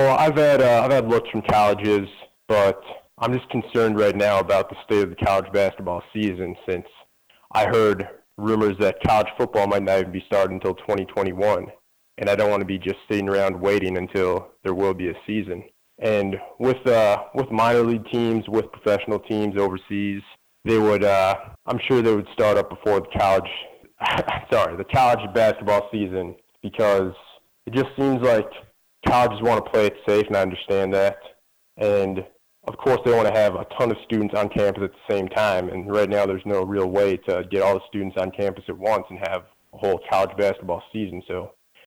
I've had looks from colleges, but I'm just concerned right now about the state of the college basketball season since I heard rumors that college football might not even be starting until 2021, and I don't want to be just sitting around waiting until there will be a season. And with minor league teams, with professional teams overseas, they would I'm sure they would start up before the college the college basketball season because it just seems like colleges want to play it safe, and I understand that. And of course, they want to have a ton of students on campus at the same time. And right now, there's no real way to get all the students on campus at once and have a whole college basketball season. So